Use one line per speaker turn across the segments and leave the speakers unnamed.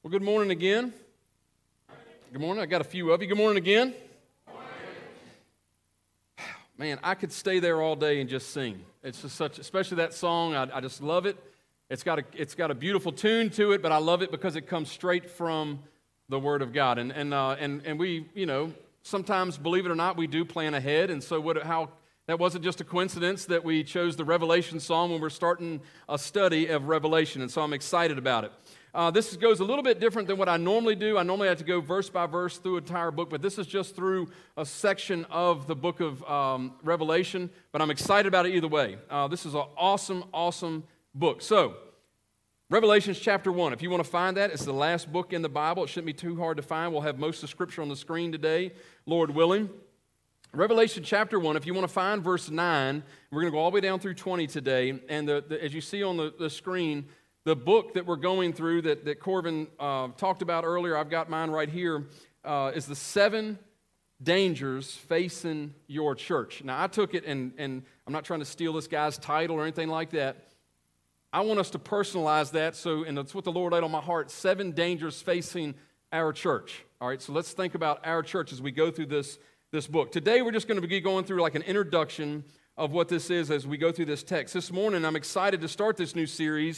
Well, good morning again. Good morning. I got a few of you. Good morning again. Man, I could stay there all day and just sing. It's just such, especially that song. I just love it. It's got a beautiful tune to it, but I love it because it comes straight from the Word of God. And we, sometimes, believe it or not, we do plan ahead. And so that wasn't just a coincidence that we chose the Revelation Psalm when we're starting a study of Revelation. And so I'm excited about it. This goes a little bit different than what I normally do. I normally have to go verse by verse through an entire book, but this is just through a section of the book of Revelation, but I'm excited about it either way. This is an awesome, awesome book. So, Revelation chapter 1, if you want to find that, it's the last book in the Bible. It shouldn't be too hard to find. We'll have most of the scripture on the screen today, Lord willing. Revelation chapter 1, if you want to find verse 9, we're going to go all the way down through 20 today, and as you see on the screen, the book that we're going through that Corbin talked about earlier, I've got mine right here, is the 7 dangers facing your church. Now, I took it, and I'm not trying to steal this guy's title or anything like that. I want us to personalize that, and that's what the Lord laid on my heart, 7 dangers facing our church. All right, so let's think about our church as we go through this book. Today, we're just going to be going through like an introduction of what this is as we go through this text. This morning, I'm excited to start this new series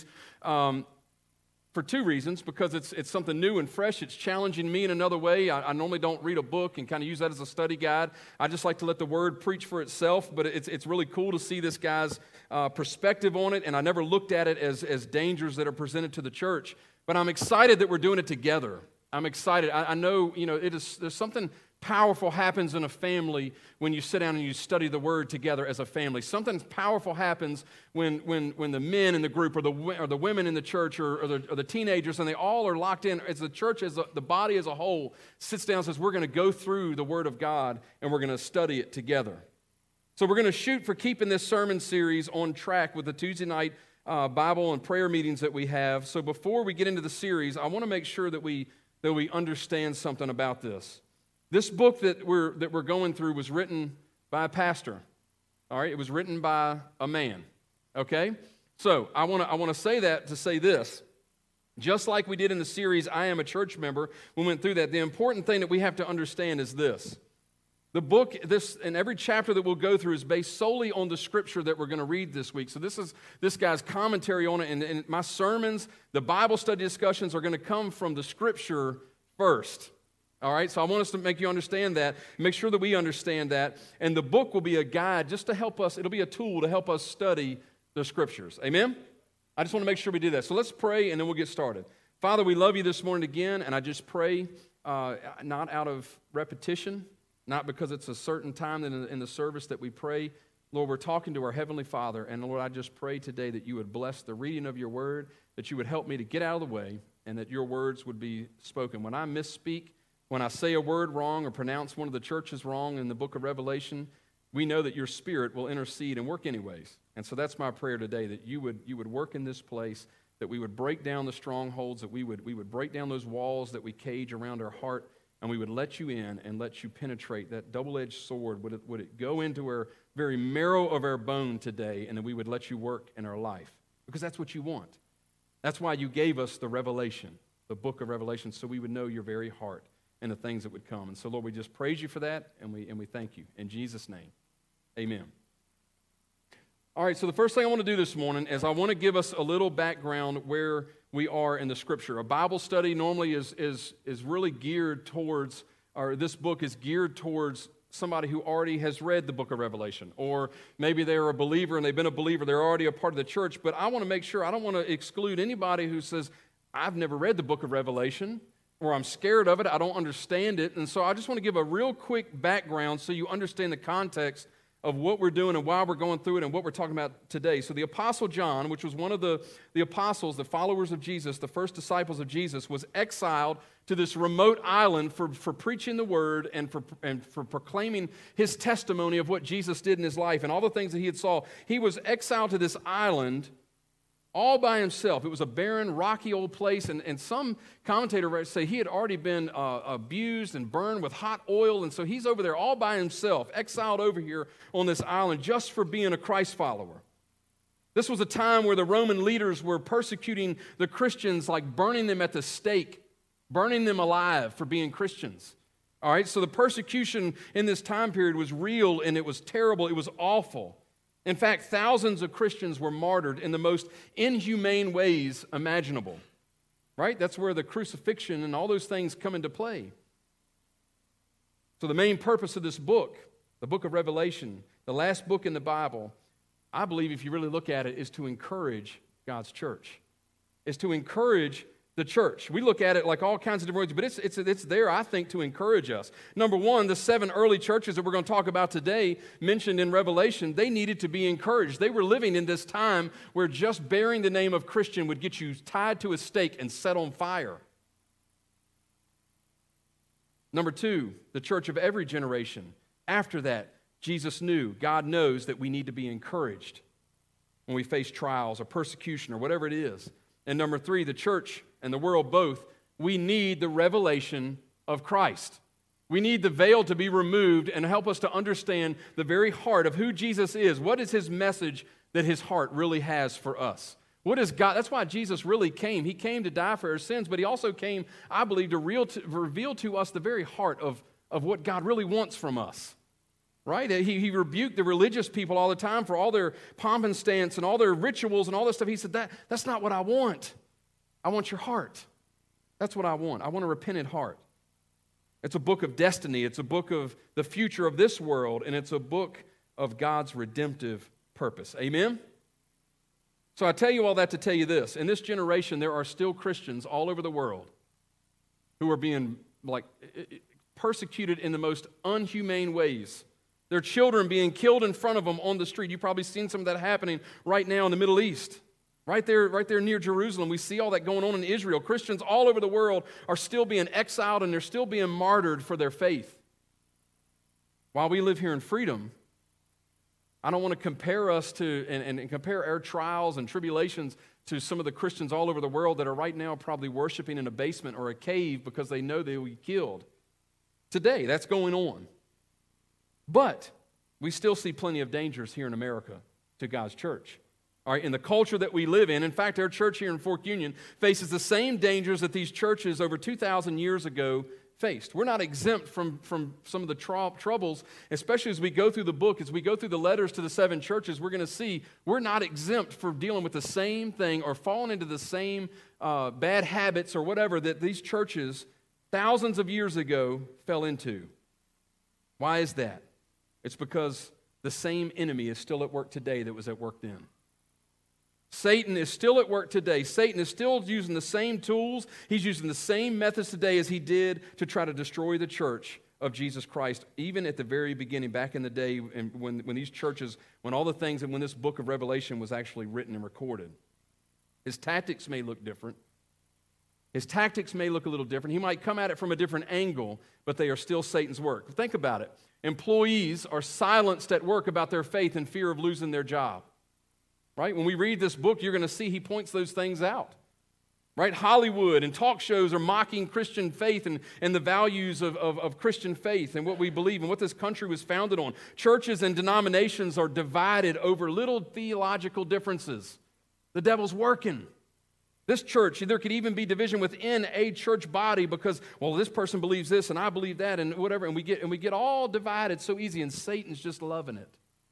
for 2 reasons, because it's something new and fresh. It's challenging me in another way. I normally don't read a book and kind of use that as a study guide. I just like to let the Word preach for itself, but it's really cool to see this guy's perspective on it, and I never looked at it as dangers that are presented to the church, but I'm excited that we're doing it together. I'm excited. I know, there's something powerful happens in a family when you sit down and you study the Word together as a family. Something powerful happens when the men in the group or the women in the church or the teenagers, and they all are locked in as the church, as the body as a whole, sits down and says, we're going to go through the Word of God and we're going to study it together. So we're going to shoot for keeping this sermon series on track with the Tuesday night Bible and prayer meetings that we have. So before we get into the series, I want to make sure that we understand something about this. This book that we're going through was written by a pastor. All right, it was written by a man. Okay, so I want to say that to say this. Just like we did in the series, I Am a Church Member, we went through that. The important thing that we have to understand is this. The book, and every chapter that we'll go through is based solely on the scripture that we're going to read this week. So this is this guy's commentary on it, and my sermons, the Bible study discussions are going to come from the scripture first. All right, so I want us to make you understand that, make sure that we understand that, and the book will be a guide just to help us, it'll be a tool to help us study the scriptures. Amen? I just want to make sure we do that. So let's pray, and then we'll get started. Father, we love you this morning again, and I just pray, not out of repetition, not because it's a certain time in the service that we pray. Lord, we're talking to our Heavenly Father, and Lord, I just pray today that you would bless the reading of your word, that you would help me to get out of the way, and that your words would be spoken. When I misspeak, when I say a word wrong or pronounce one of the churches wrong in the book of Revelation, we know that your Spirit will intercede and work anyways. And so that's my prayer today, that you would work in this place, that we would break down the strongholds, that we would break down those walls that we cage around our heart, and we would let you in and let you penetrate that double-edged sword. Would it go into our very marrow of our bone today, and that we would let you work in our life? Because that's what you want. That's why you gave us the Revelation, the book of Revelation, so we would know your very heart and the things that would come. And so, Lord, we just praise you for that, and we thank you. In Jesus' name, amen. All right, so the first thing I want to do this morning is I want to give us a little background where we are in the Scripture. A Bible study normally is really geared towards, or this book is geared towards somebody who already has read the book of Revelation, or maybe they're a believer and they've been a believer, they're already a part of the church, but I want to make sure, I don't want to exclude anybody who says, I've never read the book of Revelation, or I'm scared of it, I don't understand it. And so I just want to give a real quick background so you understand the context of what we're doing and why we're going through it and what we're talking about today. So the Apostle John, which was one of the apostles, the followers of Jesus, the first disciples of Jesus, was exiled to this remote island for preaching the word and for proclaiming his testimony of what Jesus did in his life and all the things that he had saw. He was exiled to this island all by himself. It was a barren, rocky old place, and some commentators say he had already been abused and burned with hot oil, and so he's over there all by himself, exiled over here on this island just for being a Christ follower. This was a time where the Roman leaders were persecuting the Christians, like burning them at the stake burning them alive for being Christians. All right, so the persecution in this time period was real and it was terrible, it was awful. In fact, thousands of Christians were martyred in the most inhumane ways imaginable. Right? That's where the crucifixion and all those things come into play. So the main purpose of this book, the book of Revelation, the last book in the Bible, I believe if you really look at it, is to encourage God's church. Is to encourage the church. We look at it like all kinds of different ways, but it's there, I think, to encourage us. Number one, the 7 early churches that we're going to talk about today, mentioned in Revelation, they needed to be encouraged. They were living in this time where just bearing the name of Christian would get you tied to a stake and set on fire. Number 2, the church of every generation. After that, Jesus knew, God knows that we need to be encouraged when we face trials or persecution or whatever it is. And number 3, the church and the world both, we need the revelation of Christ. We need the veil to be removed and help us to understand the very heart of who Jesus is. What is his message that his heart really has for us? What is God? That's why Jesus really came. He came to die for our sins, but he also came, I believe, to reveal to us the very heart of what God really wants from us. Right? He rebuked the religious people all the time for all their pomp and stance and all their rituals and all this stuff. He said, that's not what I want. I want your heart. That's what I want. I want a repentant heart. It's a book of destiny. It's a book of the future of this world, and it's a book of God's redemptive purpose. Amen? So I tell you all that to tell you this. In this generation, there are still Christians all over the world who are being persecuted in the most unhumane ways. Their children being killed in front of them on the street. You've probably seen some of that happening right now in the Middle East. Right there near Jerusalem. We see all that going on in Israel. Christians all over the world are still being exiled and they're still being martyred for their faith. While we live here in freedom, I don't want to compare us to and compare our trials and tribulations to some of the Christians all over the world that are right now probably worshiping in a basement or a cave because they know they will be killed. Today, that's going on. But we still see plenty of dangers here in America to God's church. All right, in the culture that we live in fact, our church here in Fork Union faces the same dangers that these churches over 2,000 years ago faced. We're not exempt from some of the troubles, especially as we go through the book, as we go through the letters to the 7 churches, we're going to see we're not exempt from dealing with the same thing or falling into the same bad habits or whatever that these churches thousands of years ago fell into. Why is that? It's because the same enemy is still at work today that was at work then. Satan is still at work today. Satan is still using the same tools. He's using the same methods today as he did to try to destroy the church of Jesus Christ, even at the very beginning, back in the day when these churches, when all the things and when this book of Revelation was actually written and recorded. His tactics may look different. His tactics may look a little different. He might come at it from a different angle, but they are still Satan's work. Think about it. Employees are silenced at work about their faith in fear of losing their job. Right? When we read this book, you're going to see he points those things out. Right? Hollywood and talk shows are mocking Christian faith and the values of Christian faith and what we believe and what this country was founded on. Churches and denominations are divided over little theological differences. The devil's working. This church, there could even be division within a church body because, well, this person believes this and I believe that and whatever, and we get all divided so easy, and Satan's just loving it.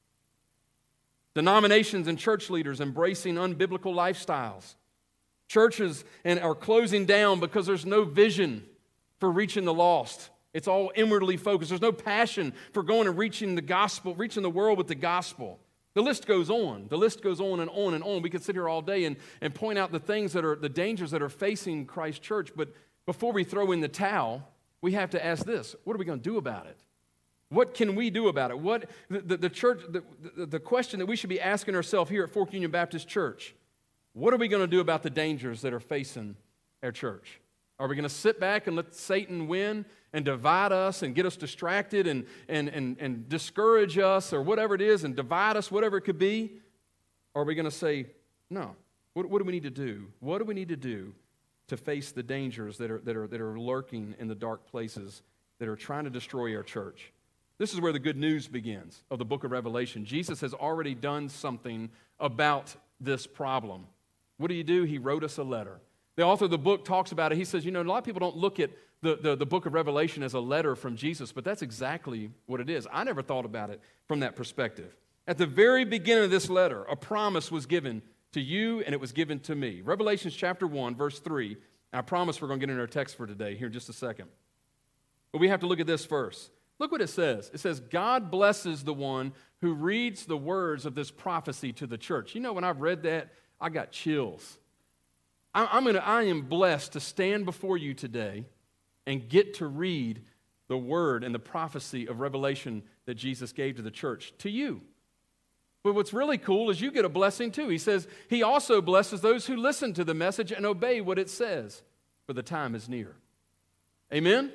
Denominations and church leaders embracing unbiblical lifestyles. Churches are closing down because there's no vision for reaching the lost. It's all inwardly focused. There's no passion for going and reaching the gospel, reaching the world with the gospel. The list goes on. The list goes on and on and on. We could sit here all day and point out the things that are the dangers that are facing Christ's church. But before we throw in the towel, we have to ask this: what are we going to do about it? What can we do about it? What the church? The question that we should be asking ourselves here at Fork Union Baptist Church: what are we going to do about the dangers that are facing our church? Are we going to sit back and let Satan win and divide us and get us distracted and discourage us or whatever it is and divide us, whatever it could be? Or are we going to say, no, what do we need to do? What do we need to do to face the dangers that are lurking in the dark places that are trying to destroy our church? This is where the good news begins of the book of Revelation. Jesus has already done something about this problem. What do? He wrote us a letter. The author of the book talks about it. He says, a lot of people don't look at the book of Revelation as a letter from Jesus, but that's exactly what it is. I never thought about it from that perspective. At the very beginning of this letter, a promise was given to you and it was given to me. Revelation chapter 1, verse 3. I promise we're going to get into our text for today here in just a second. But we have to look at this first. Look what it says. It says, God blesses the one who reads the words of this prophecy to the church. When I've read that, I got chills. I am blessed to stand before you today and get to read the word and the prophecy of Revelation that Jesus gave to the church, to you. But what's really cool is you get a blessing too. He says he also blesses those who listen to the message and obey what it says, for the time is near. Amen?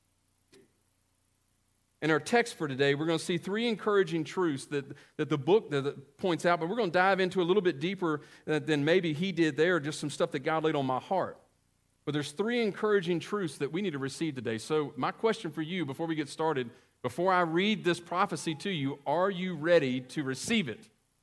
In our text for today, we're going to see three encouraging truths that the book that points out, but we're going to dive into a little bit deeper than maybe he did there, just some stuff that God laid on my heart. But there's three encouraging truths that we need to receive today. So my question for you before we get started, before I read this prophecy to you, are you ready to receive it?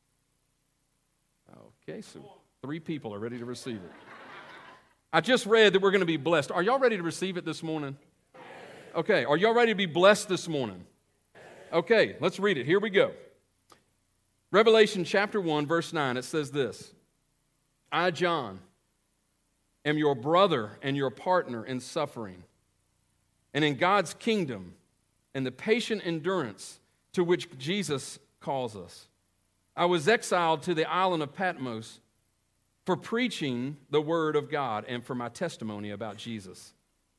Okay, so 3 people are ready to receive it. I just read that we're going to be blessed. Are y'all ready to receive it this morning? Okay, are y'all ready to be blessed this morning? Okay, let's read it. Here we go. Revelation chapter 1, verse 9, it says this. I, John, am your brother and your partner in suffering, and in God's kingdom, and the patient endurance to which Jesus calls us. I was exiled to the island of Patmos for preaching the word of God and for my testimony about Jesus.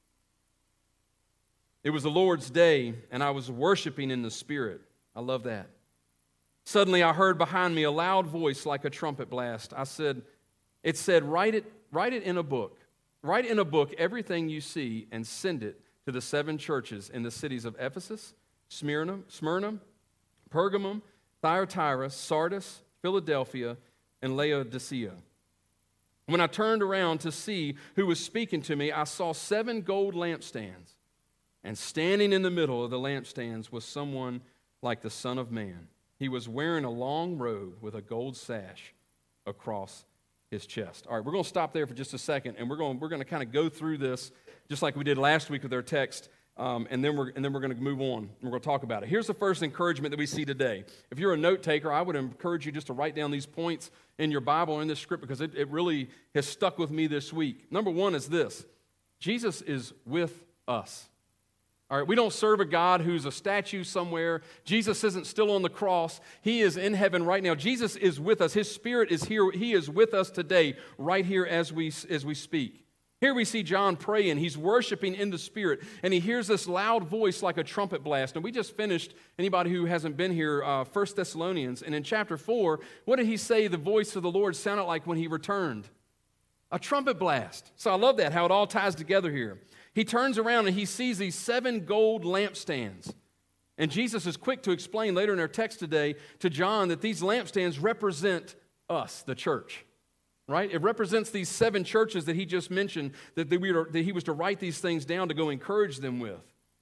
It was the Lord's day, and I was worshiping in the Spirit. I love that. Suddenly I heard behind me a loud voice like a trumpet blast. It said, write it in a book. Write in a book everything you see and send it to the 7 churches in the cities of Ephesus, Smyrna, Pergamum, Thyatira, Sardis, Philadelphia, and Laodicea. When I turned around to see who was speaking to me, I saw 7 gold lampstands, and standing in the middle of the lampstands was someone like the Son of Man. He was wearing a long robe with a gold sash across his chest. All right, we're going to stop there for just a second, and we're going to kind of go through this just like we did last week with our text, and then we're going to move on. We're going to talk about it. Here's the first encouragement that we see today. If you're a note taker, I would encourage you just to write down these points in your Bible or in this script because it really has stuck with me this week. Number 1 is this: Jesus is with us. All right, we don't serve a God who's a statue somewhere. Jesus isn't still on the cross. He is in heaven right now. Jesus is with us. His Spirit is here. He is with us today, right here as we speak. Here we see John praying. He's worshiping in the Spirit, and he hears this loud voice like a trumpet blast. And we just finished, anybody who hasn't been here, 1 Thessalonians. And in chapter 4, what did he say the voice of the Lord sounded like when he returned? A trumpet blast. So I love that, how it all ties together here. He turns around and he sees these 7 gold lampstands. And Jesus is quick to explain later in our text today to John that these lampstands represent us, the church. Right? It represents these 7 churches that he just mentioned that he was to write these things down to go encourage them with.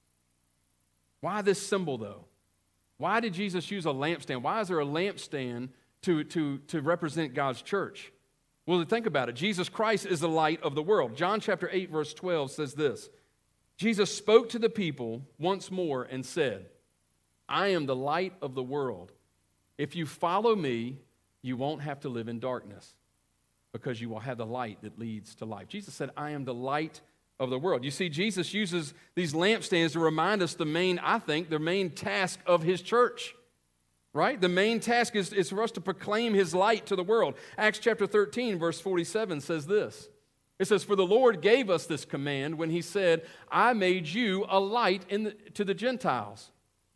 Why this symbol, though? Why did Jesus use a lampstand? Why is there a lampstand to represent God's church? Well, think about it. Jesus Christ is the light of the world. John chapter 8, verse 12 says this. Jesus spoke to the people once more and said, I am the light of the world. If you follow me, you won't have to live in darkness because you will have the light that leads to life. Jesus said, I am the light of the world. You see, Jesus uses these lampstands to remind us the main task of his church. Right? The main task is for us to proclaim his light to the world. Acts chapter 13, verse 47 says this. It says, for the Lord gave us this command when he said, I made you a light to the Gentiles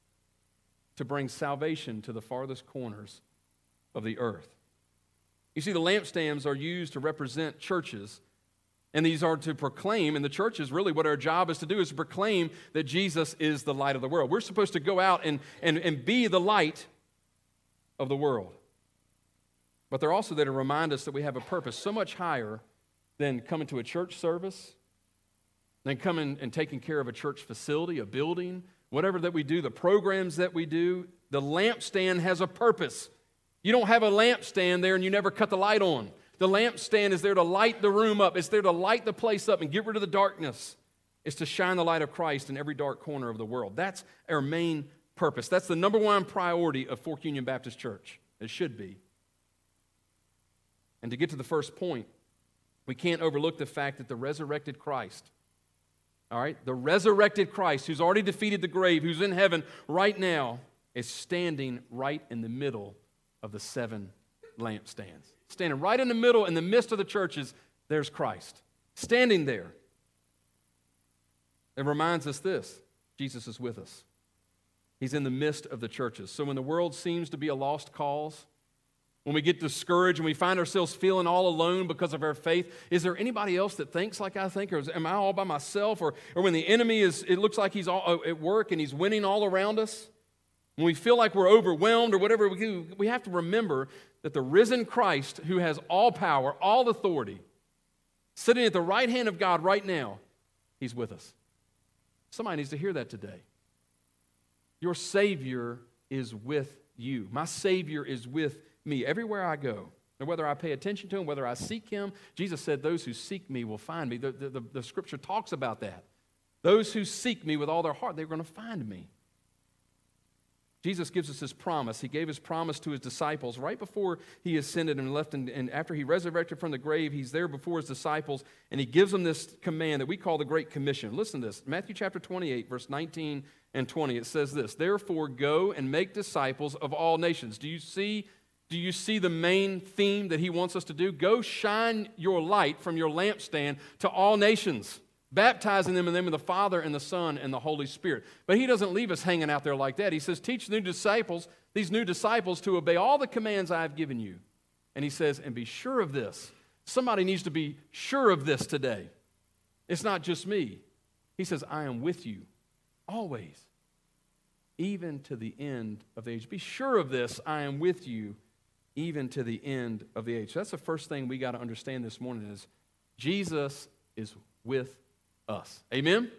to bring salvation to the farthest corners of the earth. You see, the lampstands are used to represent churches, and these are to proclaim, and the church is really what our job is to do, is to proclaim that Jesus is the light of the world. We're supposed to go out and be the light of the world. But they're also there to remind us that we have a purpose so much higher than coming to a church service, than coming and taking care of a church facility, a building, whatever that we do, the programs that we do. The lampstand has a purpose. You don't have a lampstand there and you never cut the light on. The lampstand is there to light the room up. It's there to light the place up and get rid of the darkness. It's to shine the light of Christ in every dark corner of the world. That's our main purpose. That's the number one priority of Fork Union Baptist Church. It should be. And to get to the first point, we can't overlook the fact that the resurrected Christ, all right, the resurrected Christ who's already defeated the grave, who's in heaven right now, is standing right in the middle of the 7 lampstands. Standing right in the middle, in the midst of the churches, there's Christ. Standing there. It reminds us this: Jesus is with us. He's in the midst of the churches. So when the world seems to be a lost cause, when we get discouraged and we find ourselves feeling all alone because of our faith, is there anybody else that thinks like I think? Or am I all by myself? Or when the enemy it looks like he's all at work and he's winning all around us? When we feel like we're overwhelmed or whatever we do, we have to remember that the risen Christ, who has all power, all authority, sitting at the right hand of God right now, he's with us. Somebody needs to hear that today. Your Savior is with you. My Savior is with me everywhere I go. And whether I pay attention to him, whether I seek him, Jesus said, those who seek me will find me. The scripture talks about that. Those who seek me with all their heart, they're going to find me. Jesus gives us his promise. He gave his promise to his disciples right before he ascended and left. And after he resurrected from the grave, he's there before his disciples, and he gives them this command that we call the Great Commission. Listen to this. Matthew chapter 28, verse 19 and 20. It says this: "Therefore go and make disciples of all nations." Do you see the main theme that he wants us to do? Go shine your light from your lampstand to all nations, baptizing them in the name of the Father and the Son and the Holy Spirit. But he doesn't leave us hanging out there like that. He says, teach these new disciples to obey all the commands I have given you. And he says, and be sure of this. Somebody needs to be sure of this today. It's not just me. He says, I am with you always, even to the end of the age. Be sure of this. I am with you even to the end of the age. So that's the first thing we got to understand this morning is Jesus is with us. Amen?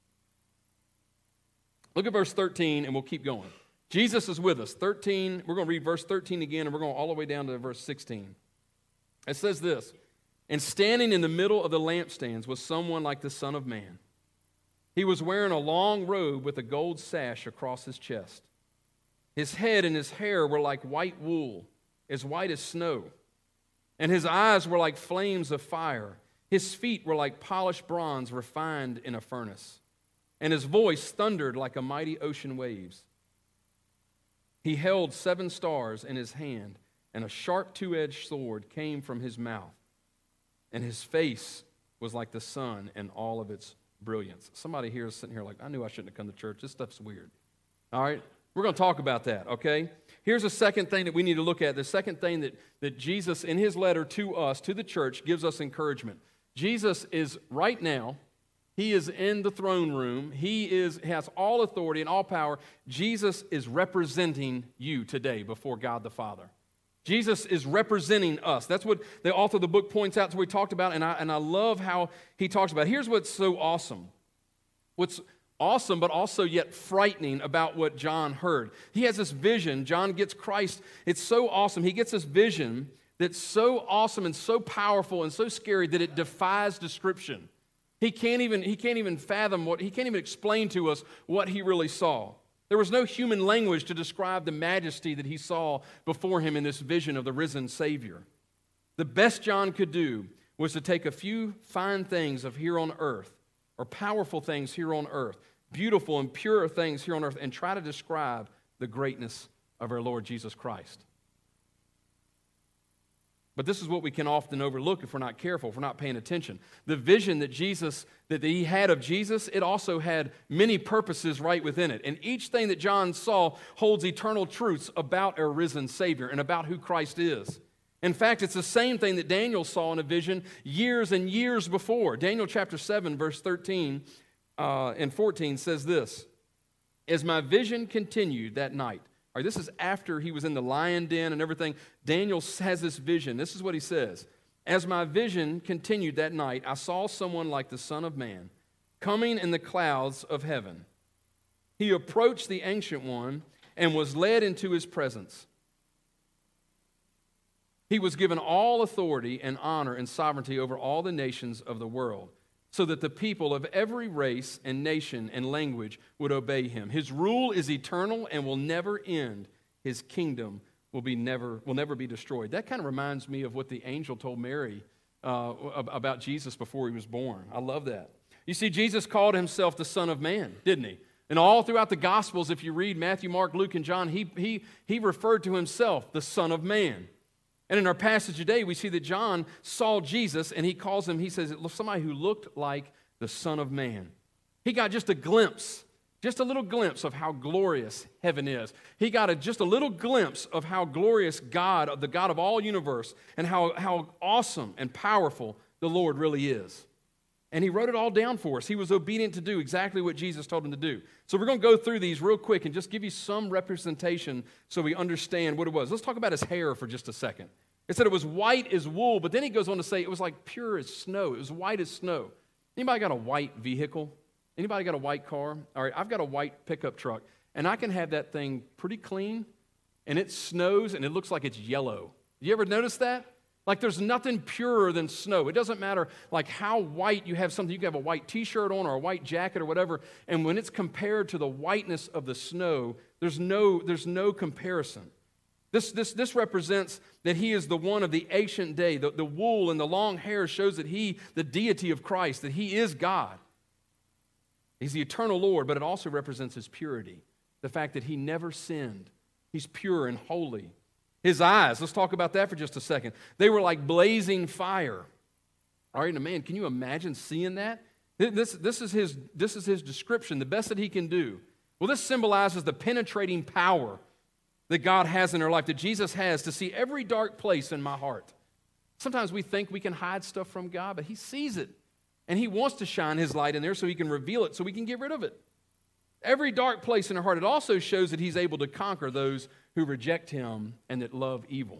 Look at verse 13 and we'll keep going. Jesus is with us. 13, we're going to read verse 13 again and we're going all the way down to verse 16. It says this: "And standing in the middle of the lampstands was someone like the Son of Man. He was wearing a long robe with a gold sash across his chest. His head and his hair were like white wool, as white as snow. And his eyes were like flames of fire. His feet were like polished bronze refined in a furnace. And his voice thundered like a mighty ocean waves. He held 7 stars in his hand, and a sharp 2-edged sword came from his mouth. And his face was like the sun in all of its brilliance." Somebody here is sitting here like, I knew I shouldn't have come to church. This stuff's weird. All right? We're going to talk about that, okay? Here's a second thing that we need to look at. The second thing that Jesus, in his letter to us, to the church, gives us encouragement. Jesus is right now, he is in the throne room. He has all authority and all power. Jesus is representing you today before God the Father. Jesus is representing us. That's what the author of the book points out to what we talked about, and I love how he talks about it. Here's what's so awesome. What's awesome, but also yet frightening about what John heard. He has this vision. John gets Christ. It's so awesome. He gets this vision that's so awesome and so powerful and so scary that it defies description. He can't even fathom he can't even explain to us what he really saw. There was no human language to describe the majesty that he saw before him in this vision of the risen Savior. The best John could do was to take a few fine things of here on earth, or powerful things here on earth, beautiful and pure things here on earth, and try to describe the greatness of our Lord Jesus Christ. But this is what we can often overlook if we're not careful, if we're not paying attention. The vision that he had of Jesus, it also had many purposes right within it. And each thing that John saw holds eternal truths about our risen Savior and about who Christ is. In fact, it's the same thing that Daniel saw in a vision years and years before. Daniel chapter 7, verse 13 and 14 says this: "As my vision continued that night," all right, this is after he was in the lion den and everything. Daniel has this vision. This is what he says: "As my vision continued that night, I saw someone like the Son of Man coming in the clouds of heaven. He approached the Ancient One and was led into his presence. He was given all authority and honor and sovereignty over all the nations of the world, so that the people of every race and nation and language would obey him. His rule is eternal and will never end. His kingdom will never be destroyed. That kind of reminds me of what the angel told Mary about Jesus before he was born. I love that. You see, Jesus called himself the Son of Man, didn't he? And all throughout the Gospels, if you read Matthew, Mark, Luke, and John, he referred to himself the Son of Man. And in our passage today, we see that John saw Jesus, and he says, somebody who looked like the Son of Man. He got just a little glimpse of how glorious heaven is. He got just a little glimpse of how glorious God, the God of all universe, and how awesome and powerful the Lord really is. And he wrote it all down for us. He was obedient to do exactly what Jesus told him to do. So we're going to go through these real quick and just give you some representation so we understand what it was. Let's talk about his hair for just a second. It said it was white as wool, but then he goes on to say it was like pure as snow. It was white as snow. Anybody got a white vehicle? Anybody got a white car? All right, I've got a white pickup truck, and I can have that thing pretty clean, and it snows, and it looks like it's yellow. You ever notice that? Like there's nothing purer than snow. It doesn't matter like how white you have something. You can have a white t-shirt on or a white jacket or whatever, and when it's compared to the whiteness of the snow, there's no comparison. This represents that he is the one of the ancient day. The wool and the long hair shows that the deity of Christ, that he is God. He's the eternal Lord, but it also represents his purity, the fact that he never sinned. He's pure and holy. His eyes, let's talk about that for just a second. They were like blazing fire. All right, now man, can you imagine seeing that? This is his description, the best that he can do. Well, this symbolizes the penetrating power that God has in our life, that Jesus has to see every dark place in my heart. Sometimes we think we can hide stuff from God, but he sees it. And he wants to shine his light in there so he can reveal it, so we can get rid of it. Every dark place in our heart. It also shows that he's able to conquer those who reject him and that love evil.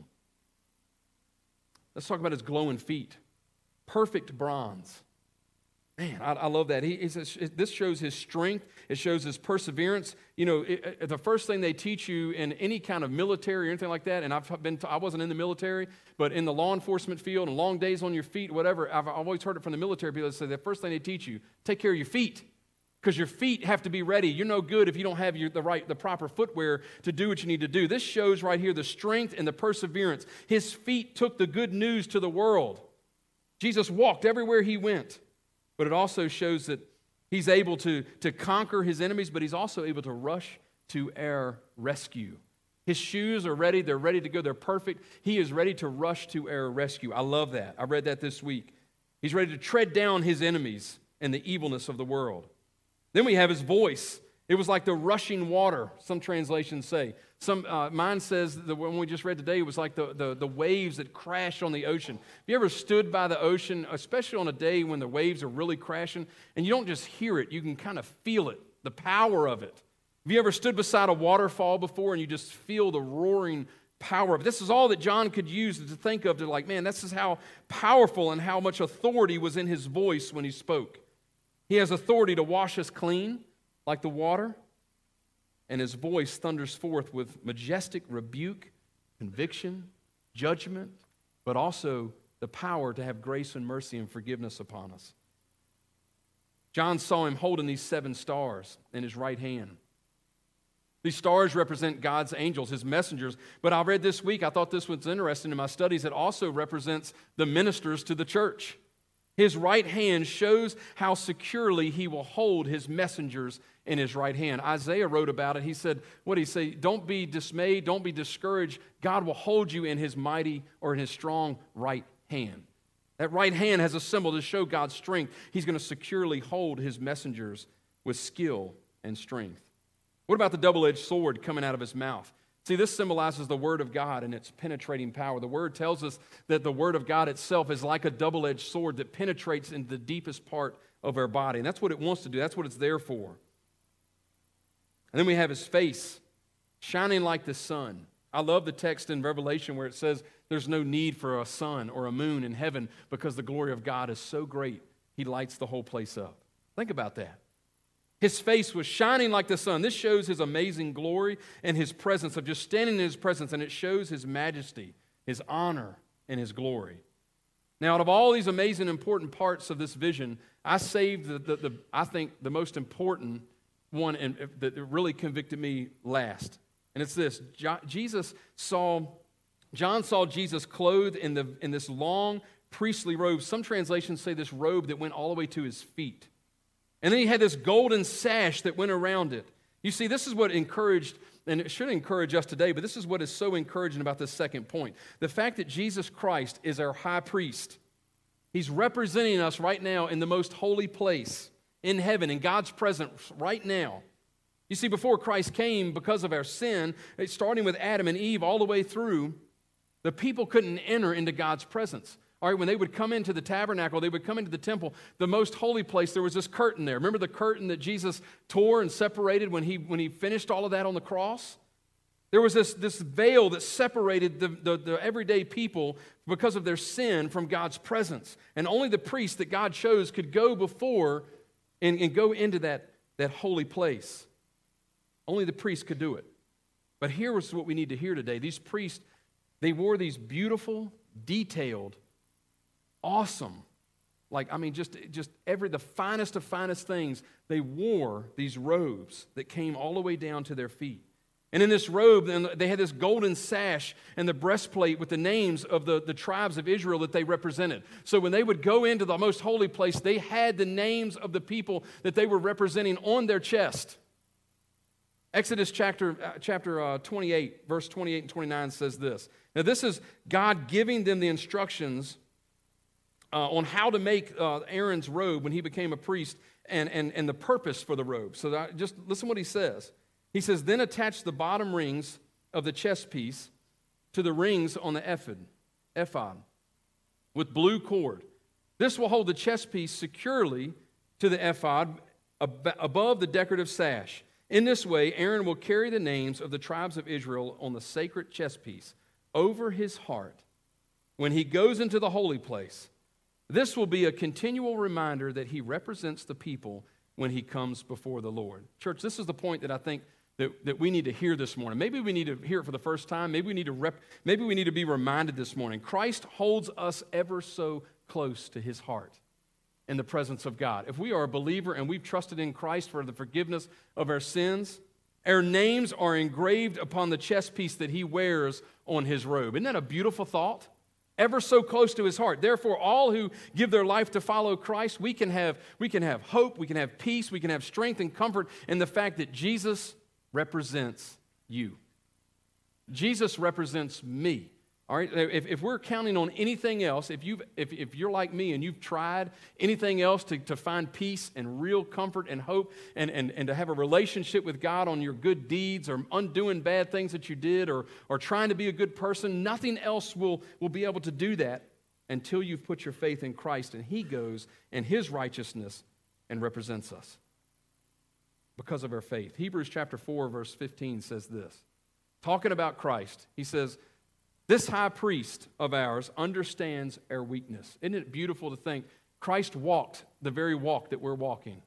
Let's talk about his glowing feet. Perfect bronze. Man, I love that. This shows his strength. It shows his perseverance. You know, the first thing they teach you in any kind of military or anything like that, and I wasn't in the military, but in the law enforcement field and long days on your feet, whatever, I've always heard it from the military people that say the first thing they teach you, take care of your feet, because your feet have to be ready. You're no good if you don't have the proper footwear to do what you need to do. This shows right here the strength and the perseverance. His feet took the good news to the world. Jesus walked everywhere he went. But it also shows that he's able to conquer his enemies, but he's also able to rush to our rescue. His shoes are ready. They're ready to go. They're perfect. He is ready to rush to our rescue. I love that. I read that this week. He's ready to tread down his enemies and the evilness of the world. Then we have his voice. It was like the rushing water, some translations say. Mine says, the one we just read today, was like the waves that crash on the ocean. Have you ever stood by the ocean, especially on a day when the waves are really crashing, and you don't just hear it, you can kind of feel it, the power of it. Have you ever stood beside a waterfall before and you just feel the roaring power of it? This is all that John could use to think of, to like, man, this is how powerful and how much authority was in his voice when he spoke. He has authority to wash us clean like the water. And his voice thunders forth with majestic rebuke, conviction, judgment, but also the power to have grace and mercy and forgiveness upon us. John saw him holding these 7 stars in his right hand. These stars represent God's angels, his messengers. But I read this week, I thought this was interesting in my studies, it also represents the ministers to the church. His right hand shows how securely he will hold his messengers in his right hand. Isaiah wrote about it. He said, what did he say? Don't be dismayed, don't be discouraged. God will hold you in his mighty or in his strong right hand. That right hand has a symbol to show God's strength. He's going to securely hold his messengers with skill and strength. What about the double-edged sword coming out of his mouth? See, this symbolizes the Word of God and its penetrating power. The Word tells us that the Word of God itself is like a double-edged sword that penetrates into the deepest part of our body. And that's what it wants to do. That's what it's there for. And then we have his face, shining like the sun. I love the text in Revelation where it says there's no need for a sun or a moon in heaven because the glory of God is so great, he lights the whole place up. Think about that. His face was shining like the sun. This shows his amazing glory and his presence, of just standing in his presence, and it shows his majesty. His honor, and His glory. Now, out of all these amazing, important parts of this vision, I saved I think the most important one and that really convicted me last. And it's this. John saw Jesus clothed in this long priestly robe. Some translations say this robe that went all the way to His feet. And then He had this golden sash that went around it. You see, this is what encouraged, and it should encourage us today, but this is what is so encouraging about this second point. The fact that Jesus Christ is our high priest. He's representing us right now in the most holy place in heaven, in God's presence right now. You see, before Christ came, because of our sin, starting with Adam and Eve all the way through, the people couldn't enter into God's presence. All right, when they would come into the tabernacle, they would come into the temple, the most holy place, there was this curtain there. Remember the curtain that Jesus tore and separated when he finished all of that on the cross? There was this veil that separated the everyday people because of their sin from God's presence. And only the priest that God chose could go before and go into that holy place. Only the priest could do it. But here was what we need to hear today. These priests, they wore these beautiful, detailed, awesome, the finest of finest things. They wore these robes that came all the way down to their feet. And in this robe, they had this golden sash and the breastplate with the names of the tribes of Israel that they represented. So when they would go into the most holy place, they had the names of the people that they were representing on their chest. Exodus chapter 28, verse 28 and 29 says this. Now this is God giving them the instructions on how to make Aaron's robe when he became a priest and the purpose for the robe. So just listen what he says. He says, then attach the bottom rings of the chest piece to the rings on the ephod with blue cord. This will hold the chest piece securely to the ephod above the decorative sash. In this way, Aaron will carry the names of the tribes of Israel on the sacred chest piece over his heart when he goes into the holy place. This will be a continual reminder that he represents the people when he comes before the Lord. Church, this is the point that I think that we need to hear this morning. Maybe we need to hear it for the first time. Maybe we need to be reminded this morning. Christ holds us ever so close to His heart in the presence of God. If we are a believer and we've trusted in Christ for the forgiveness of our sins, our names are engraved upon the chest piece that He wears on His robe. Isn't that a beautiful thought? Ever so close to His heart. Therefore, all who give their life to follow Christ, we can have hope, we can have peace, we can have strength and comfort in the fact that Jesus represents you. Jesus represents me. All right, if we're counting on anything else, if you're like me and you've tried anything else to find peace and real comfort and hope and to have a relationship with God on your good deeds or undoing bad things that you did or trying to be a good person, nothing else will be able to do that until you've put your faith in Christ and He goes in His righteousness and represents us because of our faith. Hebrews chapter 4, verse 15 says this. Talking about Christ, he says, this high priest of ours understands our weakness. Isn't it beautiful to think Christ walked the very walk that we're walking?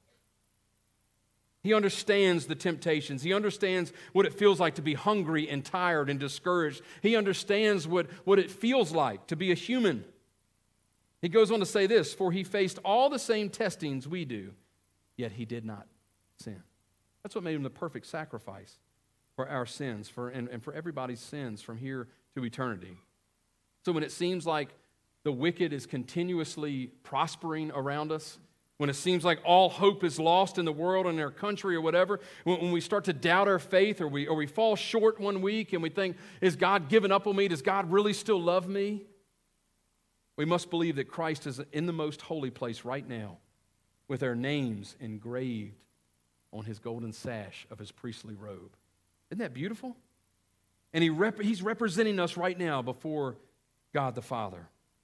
He understands the temptations. He understands what it feels like to be hungry and tired and discouraged. He understands what it feels like to be a human. He goes on to say this, for He faced all the same testings we do, yet He did not sin. That's what made Him the perfect sacrifice for our sins and for everybody's sins from here to eternity. So when it seems like the wicked is continuously prospering around us, when it seems like all hope is lost in the world and our country or whatever, when we start to doubt our faith or we fall short one week and we think, is God given up on me? Does God really still love me? We must believe that Christ is in the most holy place right now with our names engraved on His golden sash of His priestly robe. Isn't that beautiful? And He's representing us right now before God the Father.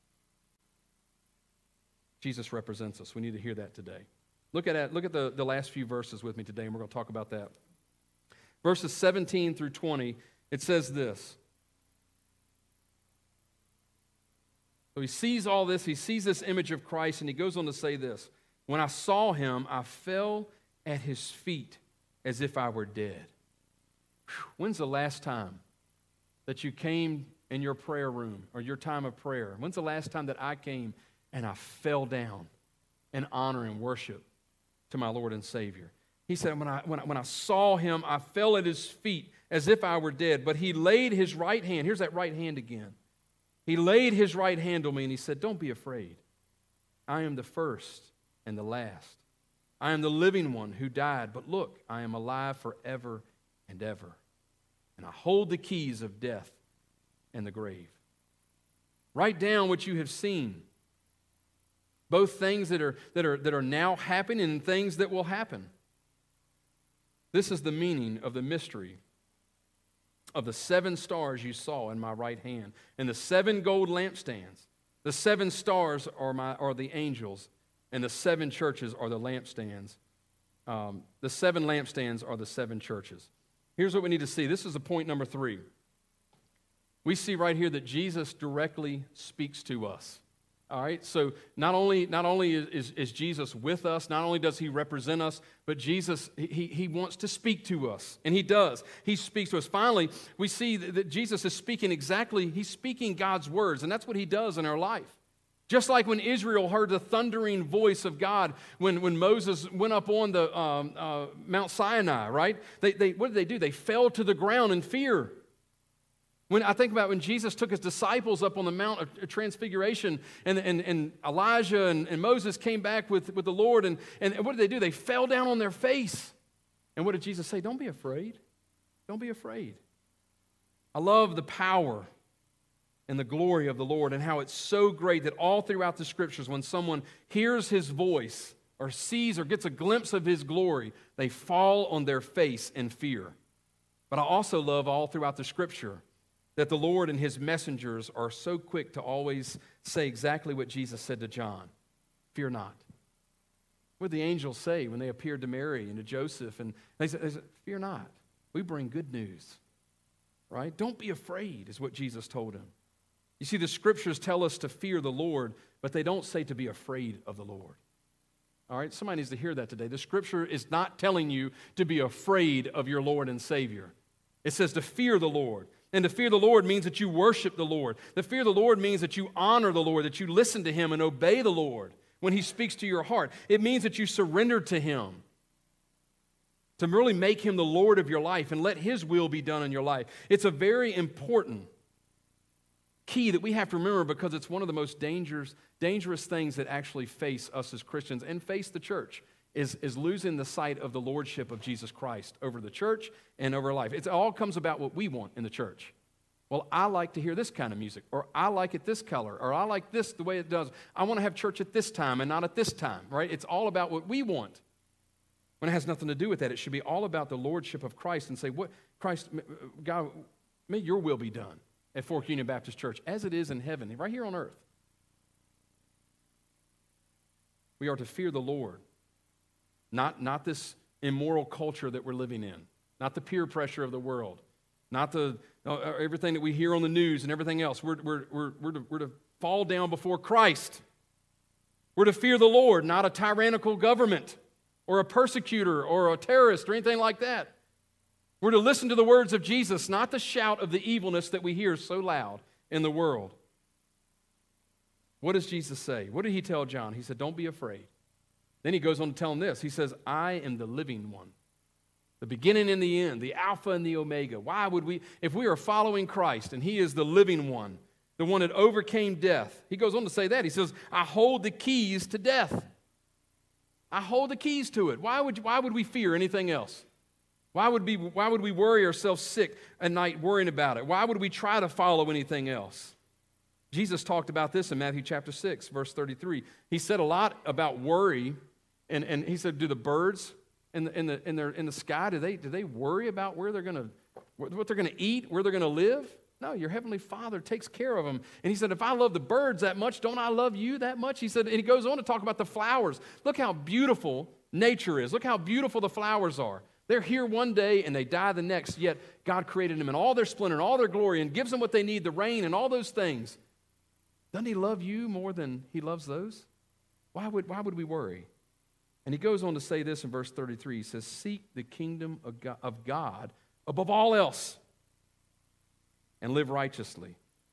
Jesus represents us. We need to hear that today. Look at the last few verses with me today, and we're going to talk about that. Verses 17 through 20, it says this. So he sees all this. He sees this image of Christ, and he goes on to say this. When I saw Him, I fell at His feet as if I were dead. When's the last time that you came in your prayer room or your time of prayer? When's the last time that I came and I fell down in honor and worship to my Lord and Savior? He said, when I saw him, I fell at his feet as if I were dead. But he laid his right hand. Here's that right hand again. He laid his right hand on me and he said, don't be afraid. I am the first and the last. I am the living one who died. But look, I am alive forever and ever. And I hold the keys of death and the grave. Write down what you have seen. Both things that are now happening and things that will happen. This is the meaning of the mystery of the 7 stars you saw in my right hand and the 7 gold lampstands. The 7 stars are the angels, and the 7 churches are the lampstands. The 7 lampstands are the 7 churches. Here's what we need to see. This is the point number 3. We see right here that Jesus directly speaks to us. All right, so not only is Jesus with us, not only does he represent us, but Jesus, he wants to speak to us, and he does. He speaks to us. Finally, we see that Jesus is speaking he's speaking God's words, and that's what he does in our life. Just like when Israel heard the thundering voice of God when Moses went up on the Mount Sinai, right? What did they do? They fell to the ground in fear. When I think about when Jesus took his disciples up on the Mount of Transfiguration and Elijah and Moses came back with the Lord, and what did they do? They fell down on their face. And what did Jesus say? Don't be afraid. Don't be afraid. I love the power and the glory of the Lord and how it's so great that all throughout the Scriptures, when someone hears his voice or sees or gets a glimpse of his glory, they fall on their face in fear. But I also love all throughout the Scripture that the Lord and his messengers are so quick to always say exactly what Jesus said to John. Fear not. What did the angels say when they appeared to Mary and to Joseph? And they said, fear not. We bring good news. Right? Don't be afraid is what Jesus told him. You see, the Scriptures tell us to fear the Lord, but they don't say to be afraid of the Lord. All right? Somebody needs to hear that today. The Scripture is not telling you to be afraid of your Lord and Savior. It says to fear the Lord. And to fear the Lord means that you worship the Lord. To fear the Lord means that you honor the Lord, that you listen to him and obey the Lord when he speaks to your heart. It means that you surrender to him, to really make him the Lord of your life and let his will be done in your life. It's a very important key that we have to remember because it's one of the most dangerous things that actually face us as Christians and face the church. Is losing the sight of the lordship of Jesus Christ over the church and over life. It all comes about what we want in the church. Well, I like to hear this kind of music, or I like it this color, or I like this the way it does. I want to have church at this time and not at this time, right? It's all about what we want. When it has nothing to do with that, it should be all about the lordship of Christ and say, "What Christ, God, may your will be done at Fork Union Baptist Church as it is in heaven, right here on earth." We are to fear the Lord. Not this immoral culture that we're living in, not the peer pressure of the world, not the everything that we hear on the news and everything else. We're to fall down before Christ. We're to fear the Lord, not a tyrannical government or a persecutor or a terrorist or anything like that. We're to listen to the words of Jesus, not the shout of the evilness that we hear so loud in the world. What does Jesus say? What did he tell John? He said, don't be afraid. Then he goes on to tell him this. He says, I am the living one, the beginning and the end, the Alpha and the Omega. Why would we, if we are following Christ and he is the living one, the one that overcame death, he goes on to say that. He says, I hold the keys to death. I hold the keys to it. Why would we fear anything else? Why would we worry ourselves sick at night worrying about it? Why would we try to follow anything else? Jesus talked about this in Matthew chapter 6, verse 33. He said a lot about worry. And he said, do the birds in the sky, do they worry about what they're going to eat, where they're going to live? No, your heavenly Father takes care of them. And he said, if I love the birds that much, don't I love you that much? He said, and he goes on to talk about the flowers. Look how beautiful nature is. Look how beautiful the flowers are. They're here one day and they die the next, yet God created them in all their splendor and all their glory and gives them what they need, the rain and all those things. Doesn't he love you more than he loves those? Why would we worry? And he goes on to say this in verse 33. He says, seek the kingdom of God above all else and live righteously.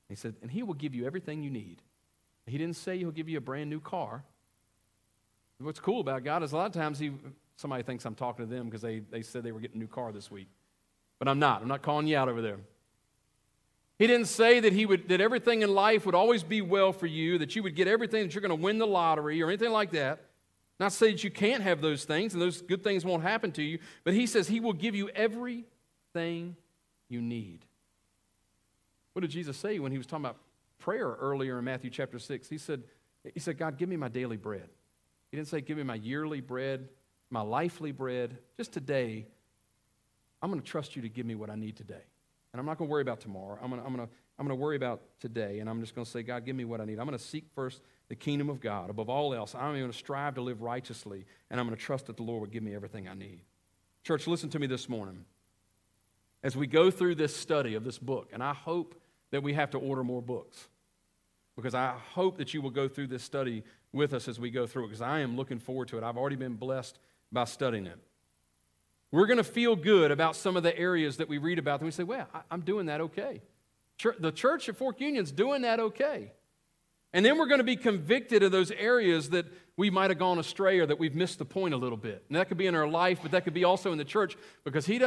He said, and he will give you everything you need. He didn't say he'll give you a brand new car. What's cool about God is a lot of times somebody thinks I'm talking to them because they said they were getting a new car this week. But I'm not. I'm not calling you out over there. He didn't say that everything in life would always be well for you, that you would get everything, that you're going to win the lottery or anything like that. Not to say that you can't have those things and those good things won't happen to you, but he says he will give you everything you need. What did Jesus say when he was talking about prayer earlier in Matthew chapter 6? He said, God, give me my daily bread. He didn't say, give me my yearly bread, my lifely bread. Just today, I'm going to trust you to give me what I need today. And I'm not going to worry about tomorrow. I'm going to worry about today, and I'm just going to say, God, give me what I need. I'm going to seek first the kingdom of God. Above all else, I'm going to strive to live righteously, and I'm going to trust that the Lord will give me everything I need. Church, listen to me this morning. As we go through this study of this book, and I hope that we have to order more books, because I hope that you will go through this study with us as we go through it, because I am looking forward to it. I've already been blessed by studying it. We're going to feel good about some of the areas that we read about, and we say, well, I'm doing that okay. The church at Fork Union's doing that okay. And then we're going to be convicted of those areas that we might have gone astray or that we've missed the point a little bit. And that could be in our life, but that could be also in the church, because he's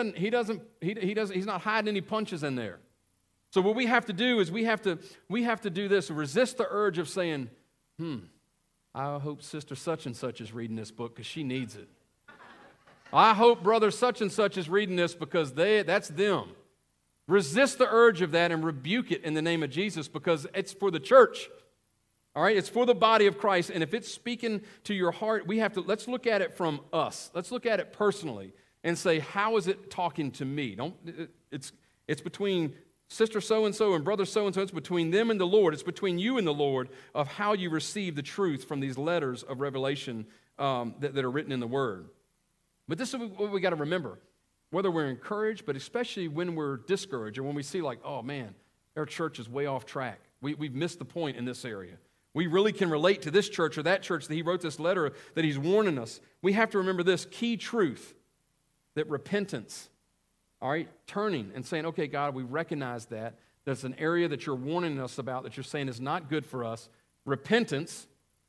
not hiding any punches in there. So what we have to do is we have to do this, resist the urge of saying, I hope Sister such and such is reading this book because she needs it. I hope Brother such and such is reading this because that's them. Resist the urge of that and rebuke it in the name of Jesus, because it's for the church. All right, it's for the body of Christ, and if it's speaking to your heart, let's look at it from us. Let's look at it personally and say, how is it talking to me? It's between Sister so-and-so and Brother so-and-so. It's between them and the Lord. It's between you and the Lord of how you receive the truth from these letters of revelation that are written in the Word. But this is what we got to remember, whether we're encouraged, but especially when we're discouraged or when we see like, oh man, our church is way off track. We've missed the point in this area. We really can relate to this church or that church that he wrote this letter that he's warning us. We have to remember this key truth, that repentance, all right, turning and saying, okay, God, we recognize that. There's an area that you're warning us about that you're saying is not good for us. Repentance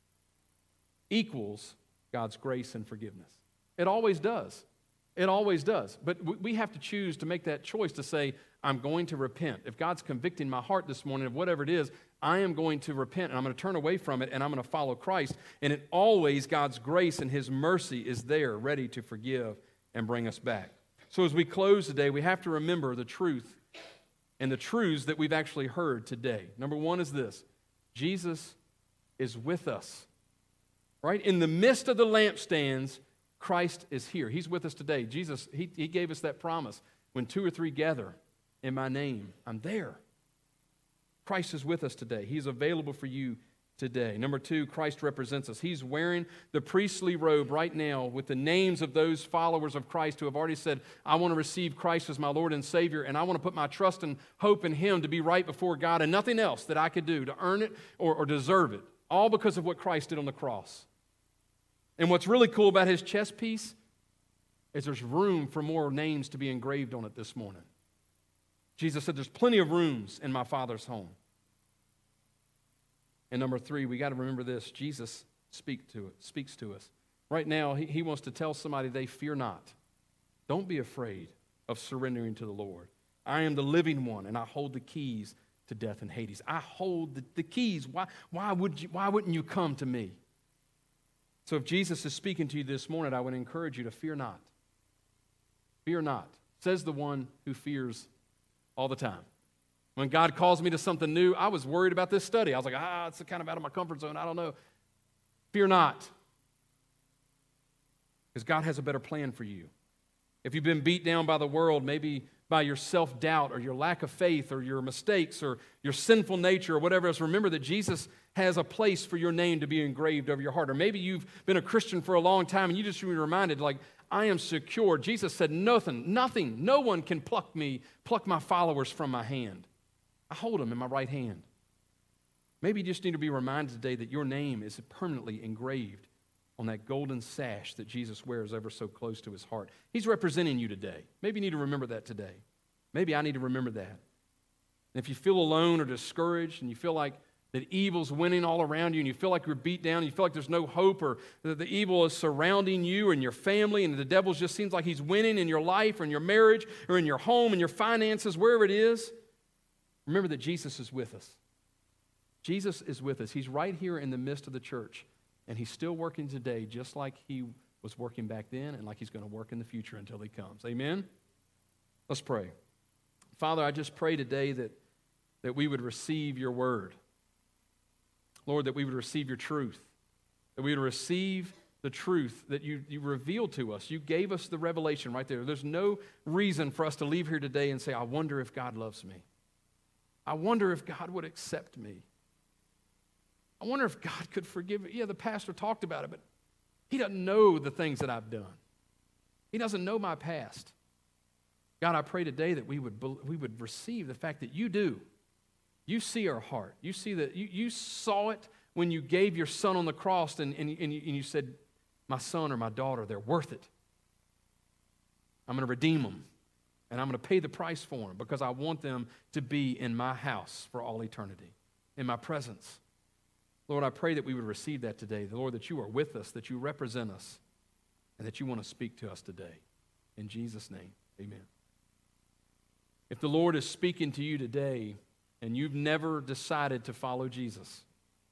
equals God's grace and forgiveness. It always does. It always does. But we have to choose to make that choice to say, I'm going to repent. If God's convicting my heart this morning of whatever it is, I am going to repent, and I'm going to turn away from it, and I'm going to follow Christ. And it always, God's grace and his mercy is there, ready to forgive and bring us back. So as we close today, we have to remember the truth and the truths that we've actually heard today. Number one is this: Jesus is with us. Right? In the midst of the lampstands, Christ is here. He's with us today. Jesus, he gave us that promise. When 2 or 3 gather in my name, I'm there. Christ is with us today. He's available for you today. Number 2, Christ represents us. He's wearing the priestly robe right now with the names of those followers of Christ who have already said, I want to receive Christ as my Lord and Savior, and I want to put my trust and hope in him to be right before God and nothing else that I could do to earn it or deserve it, all because of what Christ did on the cross. And what's really cool about his chest piece is there's room for more names to be engraved on it this morning. Jesus said, there's plenty of rooms in my Father's home. And number 3, we got to remember this: Jesus speaks to us. Right now, he wants to tell somebody they fear not. Don't be afraid of surrendering to the Lord. I am the living one, and I hold the keys to death and Hades. I hold the keys. Why wouldn't you come to me? So if Jesus is speaking to you this morning, I would encourage you to fear not. Fear not, says the one who fears all the time. When God calls me to something new, I was worried about this study. I was like, it's kind of out of my comfort zone. I don't know. Fear not. Because God has a better plan for you. If you've been beat down by the world, maybe by your self-doubt or your lack of faith or your mistakes or your sinful nature or whatever else, remember that Jesus has a place for your name to be engraved over your heart. Or maybe you've been a Christian for a long time and you just be reminded, like, I am secure. Jesus said, nothing, no one can pluck my followers from my hand. I hold them in my right hand. Maybe you just need to be reminded today that your name is permanently engraved on that golden sash that Jesus wears ever so close to his heart. He's representing you today. Maybe you need to remember that today. Maybe I need to remember that. And if you feel alone or discouraged and you feel like that evil's winning all around you and you feel like you're beat down and you feel like there's no hope or that the evil is surrounding you and your family and the devil just seems like he's winning in your life or in your marriage or in your home and your finances, wherever it is, remember that Jesus is with us. Jesus is with us. He's right here in the midst of the church, and he's still working today just like he was working back then and like he's going to work in the future until he comes. Amen? Let's pray. Father, I just pray today that we would receive your word. Lord, that we would receive your truth, that we would receive the truth that you revealed to us. You gave us the revelation right there. There's no reason for us to leave here today and say, I wonder if God loves me. I wonder if God would accept me. I wonder if God could forgive me. Yeah, the pastor talked about it, but he doesn't know the things that I've done. He doesn't know my past. God, I pray today that we would receive the fact that you do. You see our heart. You see that you saw it when you gave your son on the cross and you said, my son or my daughter, they're worth it. I'm going to redeem them. And I'm going to pay the price for them because I want them to be in my house for all eternity, in my presence. Lord, I pray that we would receive that today. Lord, that you are with us, that you represent us, and that you want to speak to us today. In Jesus' name, amen. If the Lord is speaking to you today and you've never decided to follow Jesus,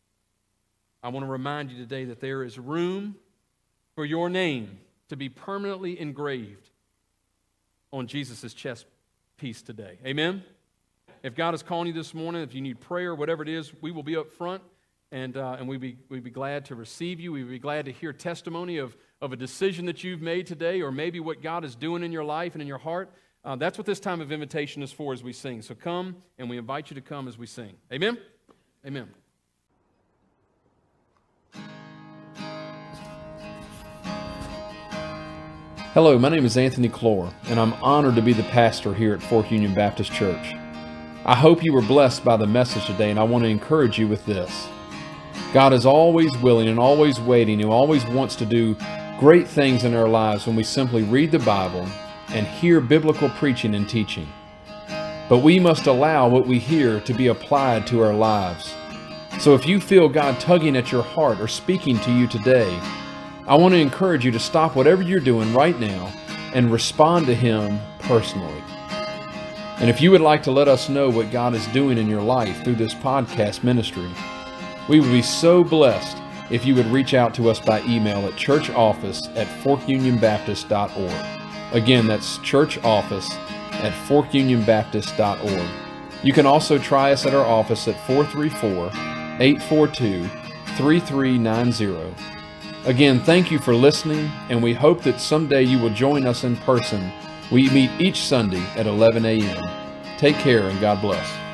I want to remind you today that there is room for your name to be permanently engraved on Jesus' chest piece today. Amen? If God is calling you this morning, if you need prayer, whatever it is, we will be up front, and we'd be glad to receive you. We'd be glad to hear testimony of a decision that you've made today, or maybe what God is doing in your life and in your heart. That's what this time of invitation is for as we sing. So come, and we invite you to come as we sing. Amen? Amen. Hello, my name is Anthony Clore, and I'm honored to be the pastor here at Fork Union Baptist Church. I hope you were blessed by the message today, and I want to encourage you with this. God is always willing and always waiting and always wants to do great things in our lives when we simply read the Bible and hear biblical preaching and teaching. But we must allow what we hear to be applied to our lives. So if you feel God tugging at your heart or speaking to you today, I want to encourage you to stop whatever you're doing right now and respond to Him personally. And if you would like to let us know what God is doing in your life through this podcast ministry, we would be so blessed if you would reach out to us by email at churchoffice@forkunionbaptist.org. Again, that's churchoffice@forkunionbaptist.org. You can also try us at our office at 434-842-3390. Again, thank you for listening, and we hope that someday you will join us in person. We meet each Sunday at 11 a.m. Take care and God bless.